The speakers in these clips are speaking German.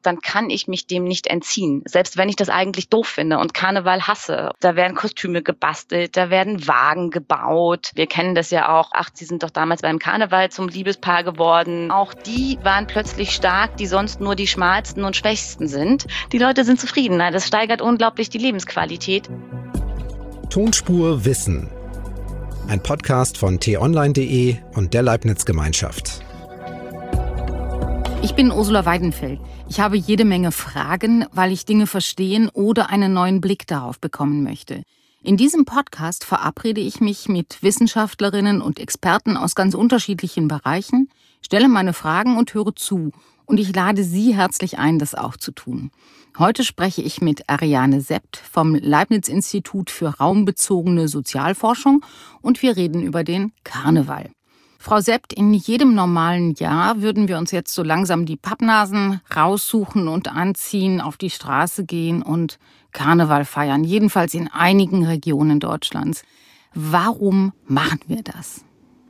dann kann ich mich dem nicht entziehen. Selbst wenn ich das eigentlich doof finde und Karneval hasse. Da werden Kostüme gebastelt, da werden Wagen gebaut. Wir kennen das ja auch. Ach, sie sind doch damals beim Karneval zum Liebespaar geworden. Auch die waren plötzlich stark, die sonst nur die schmalsten und schwächsten sind. Die Leute sind zufriedener. Das steigert unglaublich die Lebensqualität. Tonspur Wissen. Ein Podcast von t-online.de und der Leibniz-Gemeinschaft. Ich bin Ursula Weidenfeld. Ich habe jede Menge Fragen, weil ich Dinge verstehen oder einen neuen Blick darauf bekommen möchte. In diesem Podcast verabrede ich mich mit Wissenschaftlerinnen und Experten aus ganz unterschiedlichen Bereichen, stelle meine Fragen und höre zu. Und ich lade Sie herzlich ein, das auch zu tun. Heute spreche ich mit Ariane Sept vom Leibniz-Institut für raumbezogene Sozialforschung und wir reden über den Karneval. Frau Sept, in jedem normalen Jahr würden wir uns jetzt so langsam die Pappnasen raussuchen und anziehen, auf die Straße gehen und Karneval feiern, jedenfalls in einigen Regionen Deutschlands. Warum machen wir das?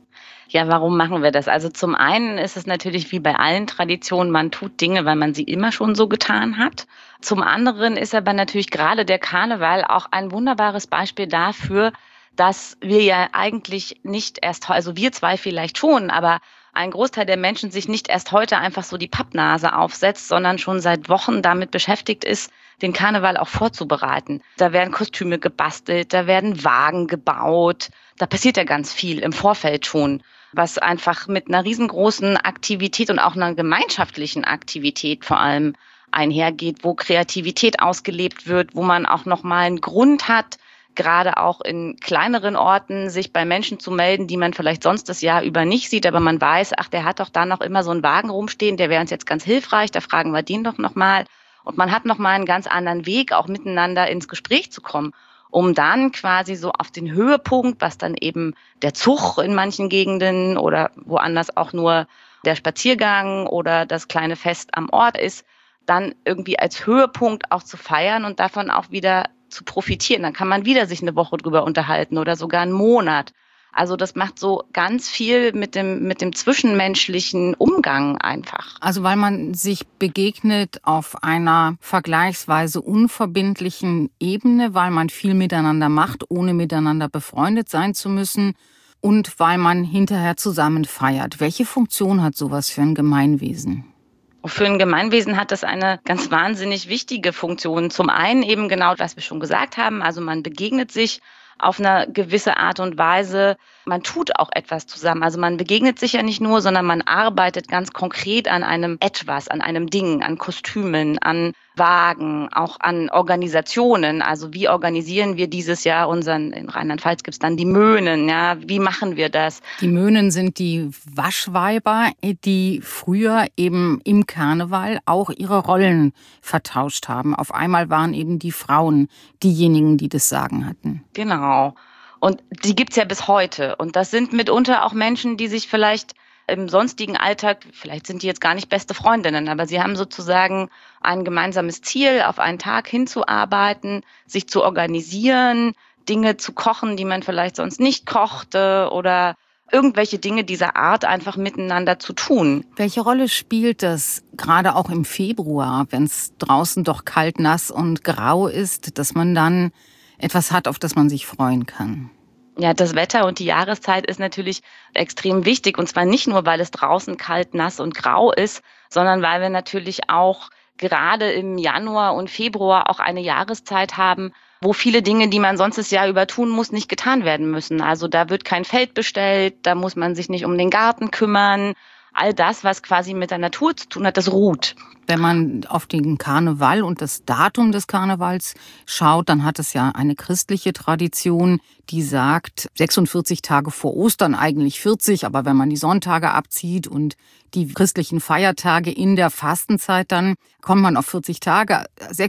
Ja, warum machen wir das? Also zum einen ist es natürlich wie bei allen Traditionen, man tut Dinge, weil man sie immer schon so getan hat. Zum anderen ist aber natürlich gerade der Karneval auch ein wunderbares Beispiel dafür, dass wir ja eigentlich nicht erst, also wir zwei vielleicht schon, aber ein Großteil der Menschen sich nicht erst heute einfach so die Pappnase aufsetzt, sondern schon seit Wochen damit beschäftigt ist, den Karneval auch vorzubereiten. Da werden Kostüme gebastelt, da werden Wagen gebaut, da passiert ja ganz viel im Vorfeld schon, was einfach mit einer riesengroßen Aktivität und auch einer gemeinschaftlichen Aktivität vor allem einhergeht, wo Kreativität ausgelebt wird, wo man auch nochmal einen Grund hat, gerade auch in kleineren Orten sich bei Menschen zu melden, die man vielleicht sonst das Jahr über nicht sieht, aber man weiß, ach, der hat doch da noch immer so einen Wagen rumstehen, der wäre uns jetzt ganz hilfreich, da fragen wir den doch nochmal. Und man hat nochmal einen ganz anderen Weg, auch miteinander ins Gespräch zu kommen, um dann quasi so auf den Höhepunkt, was dann eben der Zug in manchen Gegenden oder woanders auch nur der Spaziergang oder das kleine Fest am Ort ist, dann irgendwie als Höhepunkt auch zu feiern und davon auch wieder zu profitieren. Dann kann man wieder sich eine Woche drüber unterhalten oder sogar einen Monat. Also das macht so ganz viel mit dem zwischenmenschlichen Umgang einfach. Also weil man sich begegnet auf einer vergleichsweise unverbindlichen Ebene, weil man viel miteinander macht, ohne miteinander befreundet sein zu müssen und weil man hinterher zusammen feiert. Welche Funktion hat sowas für ein Gemeinwesen? Für ein Gemeinwesen hat das eine ganz wahnsinnig wichtige Funktion. Zum einen eben genau, was wir schon gesagt haben, also man begegnet sich auf eine gewisse Art und Weise, man tut auch etwas zusammen. Also man begegnet sich ja nicht nur, sondern man arbeitet ganz konkret an einem Etwas, an einem Ding, an Kostümen, an Wagen, auch an Organisationen. Also wie organisieren wir dieses Jahr in Rheinland-Pfalz gibt es dann die Möhnen, ja, wie machen wir das? Die Möhnen sind die Waschweiber, die früher eben im Karneval auch ihre Rollen vertauscht haben. Auf einmal waren eben die Frauen diejenigen, die das Sagen hatten. Genau. Und die gibt's ja bis heute. Und das sind mitunter auch Menschen, die sich vielleicht im sonstigen Alltag, vielleicht sind die jetzt gar nicht beste Freundinnen, aber sie haben sozusagen ein gemeinsames Ziel, auf einen Tag hinzuarbeiten, sich zu organisieren, Dinge zu kochen, die man vielleicht sonst nicht kochte oder irgendwelche Dinge dieser Art einfach miteinander zu tun. Welche Rolle spielt das gerade auch im Februar, wenn es draußen doch kalt, nass und grau ist, dass man dann etwas hat, auf das man sich freuen kann? Ja, das Wetter und die Jahreszeit ist natürlich extrem wichtig. Und zwar nicht nur, weil es draußen kalt, nass und grau ist, sondern weil wir natürlich auch gerade im Januar und Februar auch eine Jahreszeit haben, wo viele Dinge, die man sonst das Jahr über tun muss, nicht getan werden müssen. Also da wird kein Feld bestellt, da muss man sich nicht um den Garten kümmern. All das, was quasi mit der Natur zu tun hat, das ruht. Wenn man auf den Karneval und das Datum des Karnevals schaut, dann hat es ja eine christliche Tradition, die sagt, 46 Tage vor Ostern, eigentlich 40, aber wenn man die Sonntage abzieht und die christlichen Feiertage in der Fastenzeit, dann kommt man auf 40 Tage.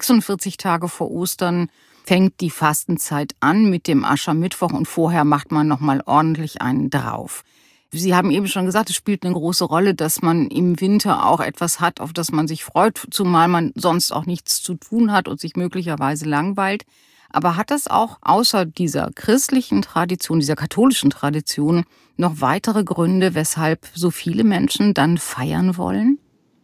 46 Tage vor Ostern fängt die Fastenzeit an mit dem Aschermittwoch und vorher macht man nochmal ordentlich einen drauf. Sie haben eben schon gesagt, es spielt eine große Rolle, dass man im Winter auch etwas hat, auf das man sich freut, zumal man sonst auch nichts zu tun hat und sich möglicherweise langweilt. Aber hat das auch außer dieser christlichen Tradition, dieser katholischen Tradition, noch weitere Gründe, weshalb so viele Menschen dann feiern wollen?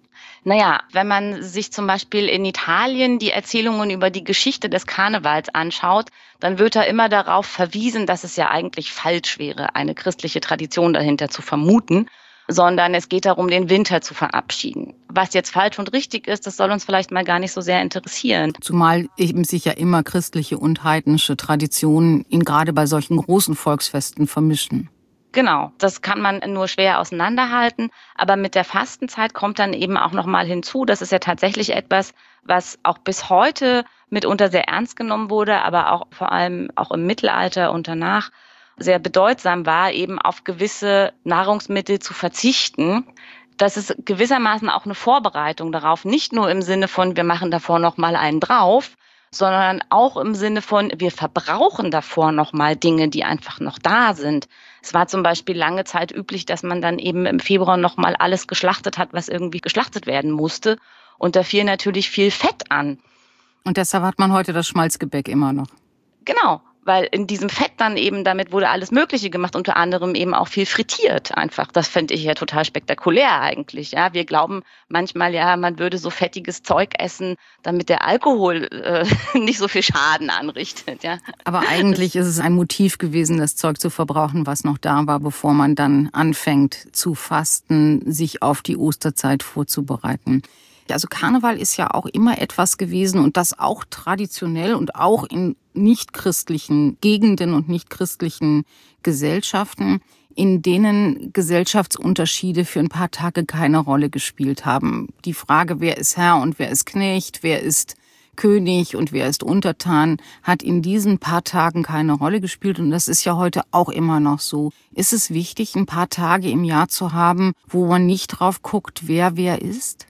Naja, wenn man sich zum Beispiel in Italien die Erzählungen über die Geschichte des Karnevals anschaut, dann wird da immer darauf verwiesen, dass es ja eigentlich falsch wäre, eine christliche Tradition dahinter zu vermuten, sondern es geht darum, den Winter zu verabschieden. Was jetzt falsch und richtig ist, das soll uns vielleicht mal gar nicht so sehr interessieren. Zumal eben sich ja immer christliche und heidnische Traditionen gerade bei solchen großen Volksfesten vermischen. Genau, das kann man nur schwer auseinanderhalten. Aber mit der Fastenzeit kommt dann eben auch noch mal hinzu, das ist ja tatsächlich etwas, was auch bis heute mitunter sehr ernst genommen wurde, aber auch vor allem auch im Mittelalter und danach sehr bedeutsam war, eben auf gewisse Nahrungsmittel zu verzichten. Das ist gewissermaßen auch eine Vorbereitung darauf, nicht nur im Sinne von, wir machen davor noch mal einen drauf, sondern auch im Sinne von, wir verbrauchen davor noch mal Dinge, die einfach noch da sind. Es war zum Beispiel lange Zeit üblich, dass man dann eben im Februar noch mal alles geschlachtet hat, was irgendwie geschlachtet werden musste. Und da fiel natürlich viel Fett an. Und deshalb hat man heute das Schmalzgebäck immer noch. Genau, weil in diesem Fett dann eben, damit wurde alles Mögliche gemacht, unter anderem eben auch viel frittiert einfach. Das finde ich ja total spektakulär eigentlich. Ja, wir glauben manchmal, ja, man würde so fettiges Zeug essen, damit der Alkohol nicht so viel Schaden anrichtet. Ja. Aber eigentlich ist es ein Motiv gewesen, das Zeug zu verbrauchen, was noch da war, bevor man dann anfängt zu fasten, sich auf die Osterzeit vorzubereiten. Also Karneval ist ja auch immer etwas gewesen und das auch traditionell und auch in nichtchristlichen Gegenden und nichtchristlichen Gesellschaften, in denen Gesellschaftsunterschiede für ein paar Tage keine Rolle gespielt haben. Die Frage, wer ist Herr und wer ist Knecht, wer ist König und wer ist Untertan, hat in diesen paar Tagen keine Rolle gespielt und das ist ja heute auch immer noch so. Ist es wichtig, ein paar Tage im Jahr zu haben, wo man nicht drauf guckt, wer ist?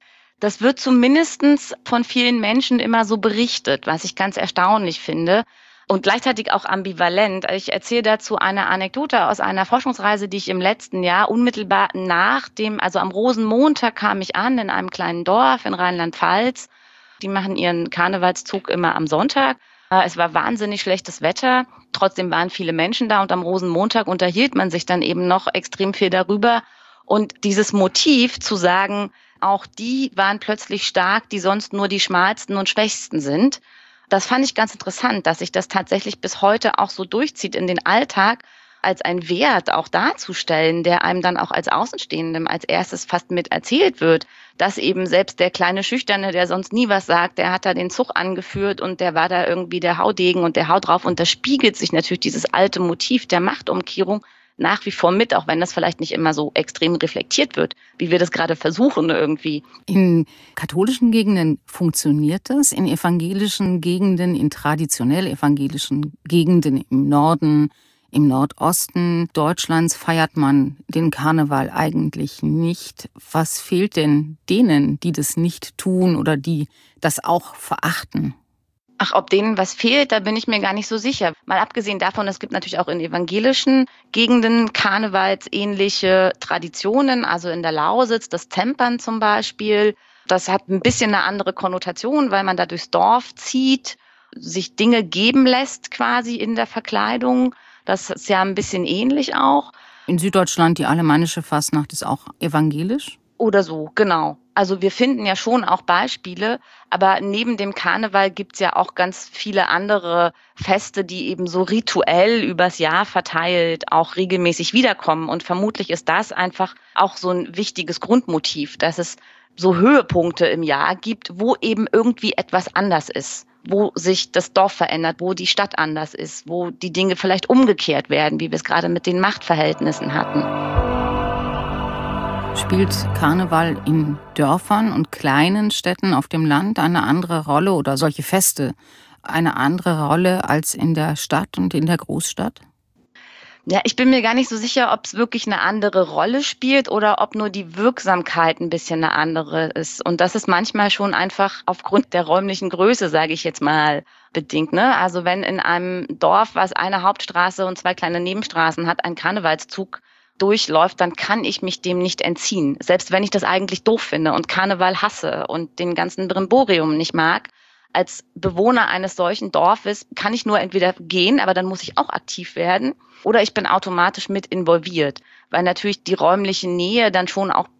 Das wird zumindest von vielen Menschen immer so berichtet, was ich ganz erstaunlich finde und gleichzeitig auch ambivalent. Ich erzähle dazu eine Anekdote aus einer Forschungsreise, die ich im letzten Jahr unmittelbar nach also am Rosenmontag kam ich an in einem kleinen Dorf in Rheinland-Pfalz. Die machen ihren Karnevalszug immer am Sonntag. Es war wahnsinnig schlechtes Wetter, trotzdem waren viele Menschen da und am Rosenmontag unterhielt man sich dann eben noch extrem viel darüber. Und dieses Motiv zu sagen, auch die waren plötzlich stark, die sonst nur die schmalsten und schwächsten sind. Das fand ich ganz interessant, dass sich das tatsächlich bis heute auch so durchzieht in den Alltag, als ein Wert auch darzustellen, der einem dann auch als Außenstehendem als erstes fast mit erzählt wird, dass eben selbst der kleine Schüchterne, der sonst nie was sagt, der hat da den Zug angeführt und der war da irgendwie der Haudegen und der haut drauf. Und da spiegelt sich natürlich dieses alte Motiv der Machtumkehrung nach wie vor mit, auch wenn das vielleicht nicht immer so extrem reflektiert wird, wie wir das gerade versuchen irgendwie. In katholischen Gegenden funktioniert das, in evangelischen Gegenden, in traditionell evangelischen Gegenden im Norden, im Nordosten Deutschlands feiert man den Karneval eigentlich nicht. Was fehlt denn denen, die das nicht tun oder die das auch verachten? Ach, ob denen was fehlt, da bin ich mir gar nicht so sicher. Mal abgesehen davon, es gibt natürlich auch in evangelischen Gegenden karnevalsähnliche Traditionen, also in der Lausitz, das Tempern zum Beispiel. Das hat ein bisschen eine andere Konnotation, weil man da durchs Dorf zieht, sich Dinge geben lässt quasi in der Verkleidung. Das ist ja ein bisschen ähnlich auch. In Süddeutschland, die alemannische Fastnacht ist auch evangelisch? Oder so, genau. Also wir finden ja schon auch Beispiele, aber neben dem Karneval gibt's ja auch ganz viele andere Feste, die eben so rituell übers Jahr verteilt auch regelmäßig wiederkommen. Und vermutlich ist das einfach auch so ein wichtiges Grundmotiv, dass es so Höhepunkte im Jahr gibt, wo eben irgendwie etwas anders ist, wo sich das Dorf verändert, wo die Stadt anders ist, wo die Dinge vielleicht umgekehrt werden, wie wir es gerade mit den Machtverhältnissen hatten. Spielt Karneval in Dörfern und kleinen Städten auf dem Land eine andere Rolle oder solche Feste eine andere Rolle als in der Stadt und in der Großstadt? Ja, ich bin mir gar nicht so sicher, ob es wirklich eine andere Rolle spielt oder ob nur die Wirksamkeit ein bisschen eine andere ist. Und das ist manchmal schon einfach aufgrund der räumlichen Größe, sage ich jetzt mal, bedingt. Ne? Also wenn in einem Dorf, was eine Hauptstraße und 2 kleine Nebenstraßen hat, ein Karnevalszug durchläuft, dann kann ich mich dem nicht entziehen. Selbst wenn ich das eigentlich doof finde und Karneval hasse und den ganzen Brimborium nicht mag. Als Bewohner eines solchen Dorfes kann ich nur entweder gehen, aber dann muss ich auch aktiv werden, oder ich bin automatisch mit involviert, weil natürlich die räumliche Nähe dann schon auch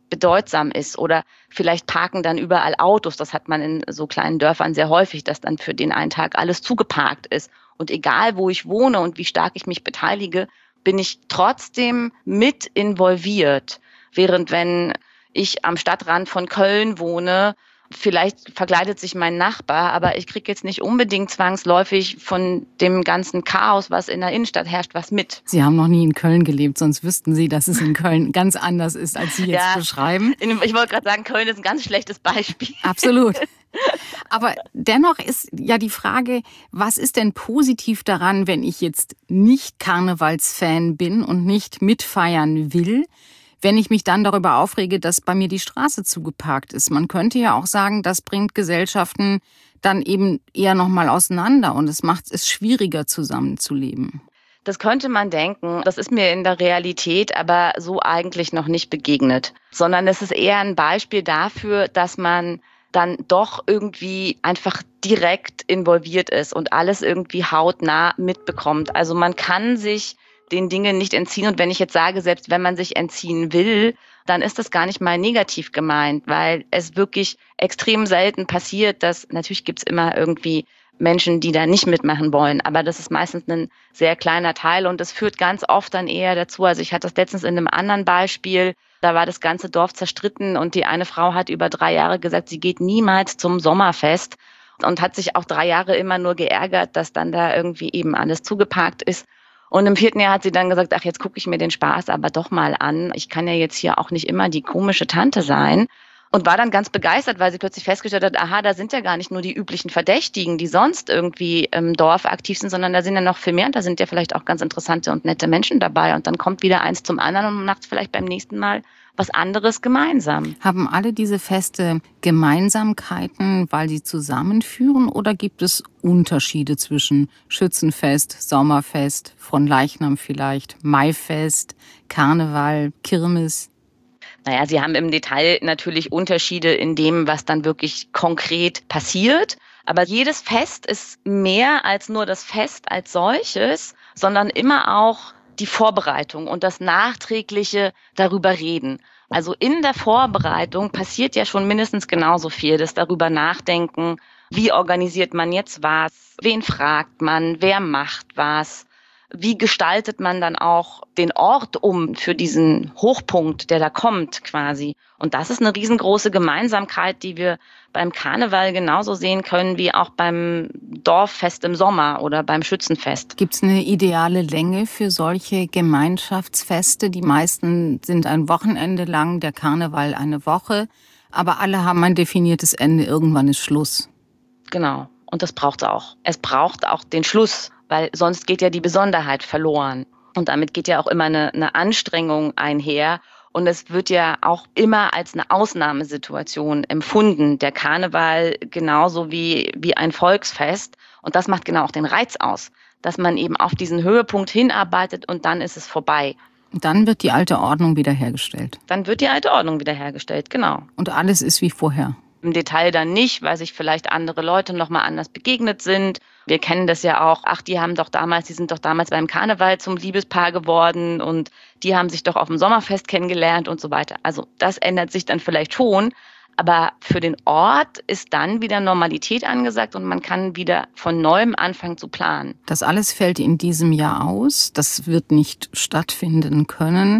bedeutsam ist. Oder vielleicht parken dann überall Autos. Das hat man in so kleinen Dörfern sehr häufig, dass dann für den einen Tag alles zugeparkt ist. Und egal, wo ich wohne und wie stark ich mich beteilige, bin ich trotzdem mit involviert. Während wenn ich am Stadtrand von Köln wohne, vielleicht verkleidet sich mein Nachbar, aber ich kriege jetzt nicht unbedingt zwangsläufig von dem ganzen Chaos, was in der Innenstadt herrscht, was mit. Sie haben noch nie in Köln gelebt, sonst wüssten Sie, dass es in Köln ganz anders ist, als Sie jetzt beschreiben. Ich wollte gerade sagen, Köln ist ein ganz schlechtes Beispiel. Absolut. Aber dennoch ist ja die Frage, was ist denn positiv daran, wenn ich jetzt nicht Karnevalsfan bin und nicht mitfeiern will, wenn ich mich dann darüber aufrege, dass bei mir die Straße zugeparkt ist? Man könnte ja auch sagen, das bringt Gesellschaften dann eben eher nochmal auseinander und es macht es schwieriger, zusammenzuleben. Das könnte man denken. Das ist mir in der Realität aber so eigentlich noch nicht begegnet, sondern es ist eher ein Beispiel dafür, dass man dann doch irgendwie einfach direkt involviert ist und alles irgendwie hautnah mitbekommt. Also man kann sich den Dingen nicht entziehen. Und wenn ich jetzt sage, selbst wenn man sich entziehen will, dann ist das gar nicht mal negativ gemeint, weil es wirklich extrem selten passiert, dass natürlich gibt es immer irgendwie Menschen, die da nicht mitmachen wollen, aber das ist meistens ein sehr kleiner Teil und das führt ganz oft dann eher dazu. Also ich hatte das letztens in einem anderen Beispiel, da war das ganze Dorf zerstritten und die eine Frau hat über 3 Jahre gesagt, sie geht niemals zum Sommerfest und hat sich auch 3 Jahre immer nur geärgert, dass dann da irgendwie eben alles zugeparkt ist. Und im 4. Jahr hat sie dann gesagt, ach, jetzt gucke ich mir den Spaß aber doch mal an. Ich kann ja jetzt hier auch nicht immer die komische Tante sein. Und war dann ganz begeistert, weil sie plötzlich festgestellt hat, aha, da sind ja gar nicht nur die üblichen Verdächtigen, die sonst irgendwie im Dorf aktiv sind, sondern da sind ja noch viel mehr und da sind ja vielleicht auch ganz interessante und nette Menschen dabei. Und dann kommt wieder eins zum anderen und man macht vielleicht beim nächsten Mal was anderes gemeinsam. Haben alle diese Feste Gemeinsamkeiten, weil sie zusammenführen, oder gibt es Unterschiede zwischen Schützenfest, Sommerfest, Fronleichnam vielleicht, Maifest, Karneval, Kirmes? Naja, sie haben im Detail natürlich Unterschiede in dem, was dann wirklich konkret passiert. Aber jedes Fest ist mehr als nur das Fest als solches, sondern immer auch die Vorbereitung und das nachträgliche darüber reden. Also in der Vorbereitung passiert ja schon mindestens genauso viel, das darüber nachdenken, wie organisiert man jetzt was, wen fragt man, wer macht was, wie gestaltet man dann auch den Ort um für diesen Hochpunkt, der da kommt quasi. Und das ist eine riesengroße Gemeinsamkeit, die wir beim Karneval genauso sehen können wie auch beim Dorffest im Sommer oder beim Schützenfest. Gibt es eine ideale Länge für solche Gemeinschaftsfeste? Die meisten sind ein Wochenende lang, der Karneval eine Woche, aber alle haben ein definiertes Ende. Irgendwann ist Schluss. Genau, und das braucht es auch. Es braucht auch den Schluss, weil sonst geht ja die Besonderheit verloren. Und damit geht ja auch immer eine Anstrengung einher. Und es wird ja auch immer als eine Ausnahmesituation empfunden. Der Karneval genauso wie ein Volksfest. Und das macht genau auch den Reiz aus, dass man eben auf diesen Höhepunkt hinarbeitet und dann ist es vorbei. Und dann wird die alte Ordnung wiederhergestellt. Dann wird die alte Ordnung wiederhergestellt, genau. Und alles ist wie vorher. Im Detail dann nicht, weil sich vielleicht andere Leute nochmal anders begegnet sind. Wir kennen das ja auch, ach, die sind doch damals beim Karneval zum Liebespaar geworden und die haben sich doch auf dem Sommerfest kennengelernt und so weiter. Also das ändert sich dann vielleicht schon, aber für den Ort ist dann wieder Normalität angesagt und man kann wieder von neuem anfangen zu planen. Das alles fällt in diesem Jahr aus, das wird nicht stattfinden können.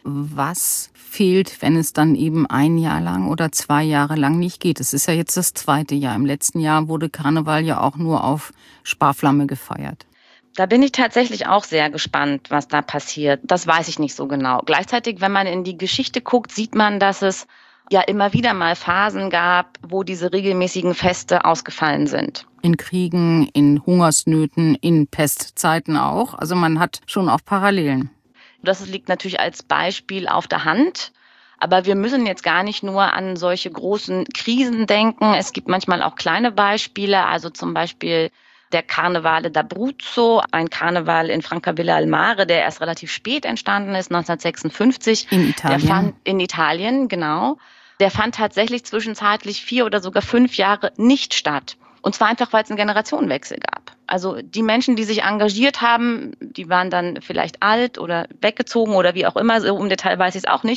Was fehlt, wenn es dann eben 1 Jahr lang oder 2 Jahre lang nicht geht? Es ist ja jetzt das 2. Jahr. Im letzten Jahr wurde Karneval ja auch nur auf Sparflamme gefeiert. Da bin ich tatsächlich auch sehr gespannt, was da passiert. Das weiß ich nicht so genau. Gleichzeitig, wenn man in die Geschichte guckt, sieht man, dass es ja immer wieder mal Phasen gab, wo diese regelmäßigen Feste ausgefallen sind. In Kriegen, in Hungersnöten, in Pestzeiten auch. Also man hat schon auch Parallelen. Das liegt natürlich als Beispiel auf der Hand. Aber wir müssen jetzt gar nicht nur an solche großen Krisen denken. Es gibt manchmal auch kleine Beispiele, also zum Beispiel der Carnevale d'Abruzzo, ein Karneval in Francavilla al Mare, der erst relativ spät entstanden ist, 1956. In Italien. In Italien, genau. Der fand tatsächlich zwischenzeitlich 4 oder sogar 5 Jahre nicht statt. Und zwar einfach, weil es einen Generationenwechsel gab. Also die Menschen, die sich engagiert haben, die waren dann vielleicht alt oder weggezogen oder wie auch immer, so im Detail weiß ich es auch nicht.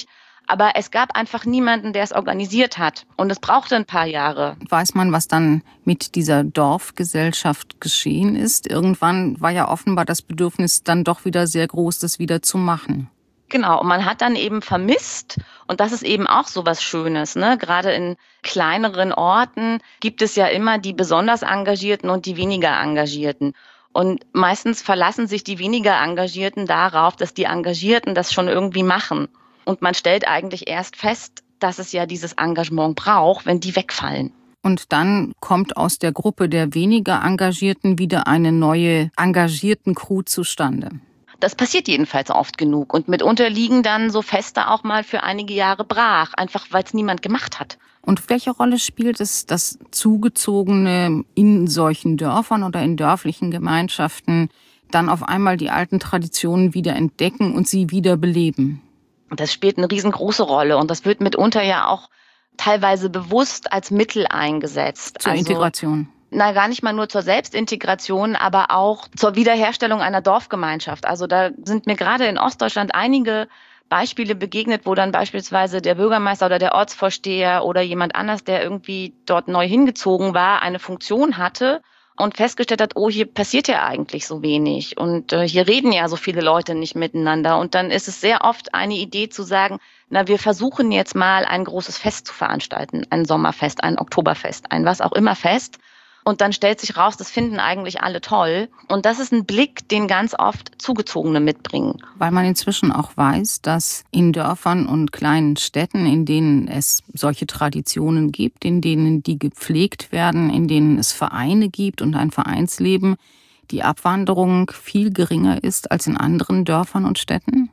Aber es gab einfach niemanden, der es organisiert hat. Und es brauchte ein paar Jahre. Weiß man, was dann mit dieser Dorfgesellschaft geschehen ist? Irgendwann war ja offenbar das Bedürfnis dann doch wieder sehr groß, das wieder zu machen. Genau, und man hat dann eben vermisst, und das ist eben auch so was Schönes, ne? Gerade in kleineren Orten gibt es ja immer die besonders Engagierten und die weniger Engagierten. Und meistens verlassen sich die weniger Engagierten darauf, dass die Engagierten das schon irgendwie machen. Und man stellt eigentlich erst fest, dass es ja dieses Engagement braucht, wenn die wegfallen. Und dann kommt aus der Gruppe der weniger Engagierten wieder eine neue engagierten Crew zustande. Das passiert jedenfalls oft genug. Und mitunter liegen dann so Feste auch mal für einige Jahre brach, einfach weil es niemand gemacht hat. Und welche Rolle spielt es, dass Zugezogene in solchen Dörfern oder in dörflichen Gemeinschaften dann auf einmal die alten Traditionen wieder entdecken und sie wieder beleben? Das spielt eine riesengroße Rolle und das wird mitunter ja auch teilweise bewusst als Mittel eingesetzt. Zur Integration. Gar nicht mal nur zur Selbstintegration, aber auch zur Wiederherstellung einer Dorfgemeinschaft. Also da sind mir gerade in Ostdeutschland einige Beispiele begegnet, wo dann beispielsweise der Bürgermeister oder der Ortsvorsteher oder jemand anders, der irgendwie dort neu hingezogen war, eine Funktion hatte und festgestellt hat, oh, hier passiert ja eigentlich so wenig und hier reden ja so viele Leute nicht miteinander. Und dann ist es sehr oft eine Idee zu sagen, na, wir versuchen jetzt mal ein großes Fest zu veranstalten, ein Sommerfest, ein Oktoberfest, ein was auch immer Fest. Und dann stellt sich raus, das finden eigentlich alle toll. Und das ist ein Blick, den ganz oft Zugezogene mitbringen. Weil man inzwischen auch weiß, dass in Dörfern und kleinen Städten, in denen es solche Traditionen gibt, in denen die gepflegt werden, in denen es Vereine gibt und ein Vereinsleben, die Abwanderung viel geringer ist als in anderen Dörfern und Städten?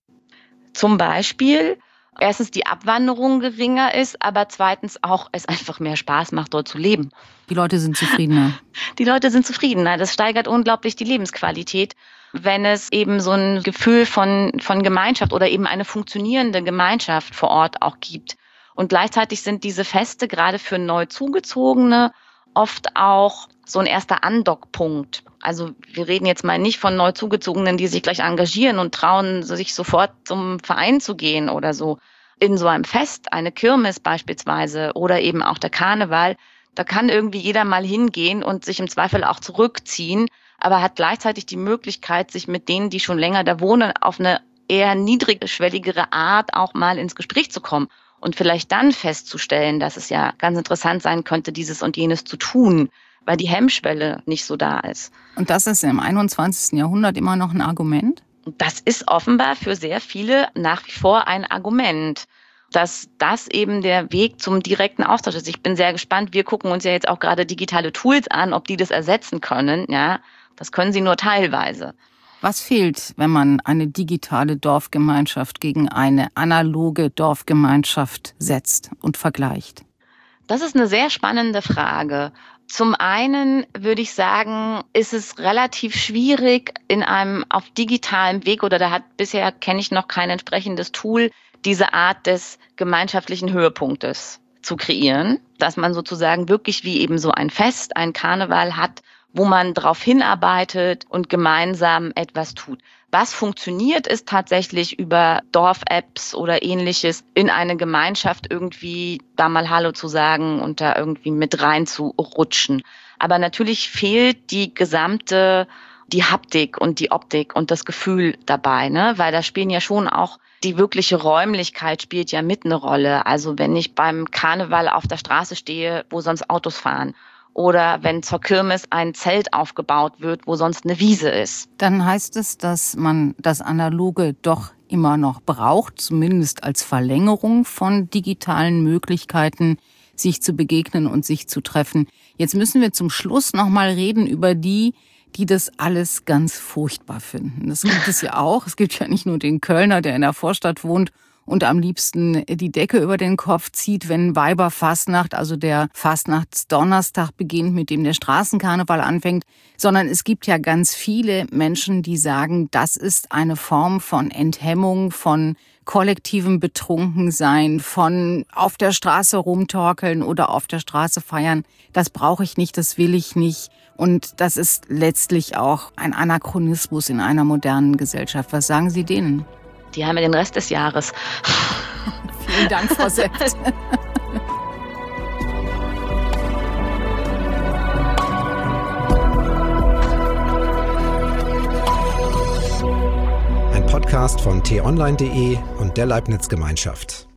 Zum Beispiel, erstens die Abwanderung geringer ist, aber zweitens auch es einfach mehr Spaß macht, dort zu leben. Die Leute sind zufriedener. Die Leute sind zufriedener. Das steigert unglaublich die Lebensqualität, wenn es eben so ein Gefühl von Gemeinschaft oder eben eine funktionierende Gemeinschaft vor Ort auch gibt. Und gleichzeitig sind diese Feste gerade für neu Zugezogene oft auch so ein erster Andockpunkt. Also wir reden jetzt mal nicht von neu Zugezogenen, die sich gleich engagieren und trauen, sich sofort zum Verein zu gehen oder so. In so einem Fest, eine Kirmes beispielsweise oder eben auch der Karneval, da kann irgendwie jeder mal hingehen und sich im Zweifel auch zurückziehen, aber hat gleichzeitig die Möglichkeit, sich mit denen, die schon länger da wohnen, auf eine eher niedrigschwelligere Art auch mal ins Gespräch zu kommen und vielleicht dann festzustellen, dass es ja ganz interessant sein könnte, dieses und jenes zu tun, weil die Hemmschwelle nicht so da ist. Und das ist im 21. Jahrhundert immer noch ein Argument? Das ist offenbar für sehr viele nach wie vor ein Argument, dass das eben der Weg zum direkten Austausch ist. Ich bin sehr gespannt. Wir gucken uns ja jetzt auch gerade digitale Tools an, ob die das ersetzen können. Ja, das können sie nur teilweise. Was fehlt, wenn man eine digitale Dorfgemeinschaft gegen eine analoge Dorfgemeinschaft setzt und vergleicht? Das ist eine sehr spannende Frage. Zum einen würde ich sagen, ist es relativ schwierig in einem auf digitalem Weg oder kenne ich noch kein entsprechendes Tool, diese Art des gemeinschaftlichen Höhepunktes zu kreieren, dass man sozusagen wirklich wie eben so ein Fest, ein Karneval hat, wo man darauf hinarbeitet und gemeinsam etwas tut. Was funktioniert, ist tatsächlich über Dorf-Apps oder Ähnliches in eine Gemeinschaft irgendwie da mal Hallo zu sagen und da irgendwie mit rein zu rutschen. Aber natürlich fehlt die Haptik und die Optik und das Gefühl dabei, ne? Weil da spielen ja schon auch die wirkliche Räumlichkeit spielt ja mit eine Rolle. Also wenn ich beim Karneval auf der Straße stehe, wo sonst Autos fahren, oder wenn zur Kirmes ein Zelt aufgebaut wird, wo sonst eine Wiese ist. Dann heißt es, dass man das Analoge doch immer noch braucht, zumindest als Verlängerung von digitalen Möglichkeiten, sich zu begegnen und sich zu treffen. Jetzt müssen wir zum Schluss noch mal reden über die das alles ganz furchtbar finden. Das gibt es ja auch. Es gibt ja nicht nur den Kölner, der in der Vorstadt wohnt und am liebsten die Decke über den Kopf zieht, wenn Weiberfastnacht, also der Fastnachtsdonnerstag beginnt, mit dem der Straßenkarneval anfängt, sondern es gibt ja ganz viele Menschen, die sagen, das ist eine Form von Enthemmung, von kollektivem Betrunkensein, von auf der Straße rumtorkeln oder auf der Straße feiern. Das brauche ich nicht, das will ich nicht. Und das ist letztlich auch ein Anachronismus in einer modernen Gesellschaft. Was sagen Sie denen? Die haben ja den Rest des Jahres. Vielen Dank, Frau Sept. Ein Podcast von t-online.de und der Leibniz Gemeinschaft.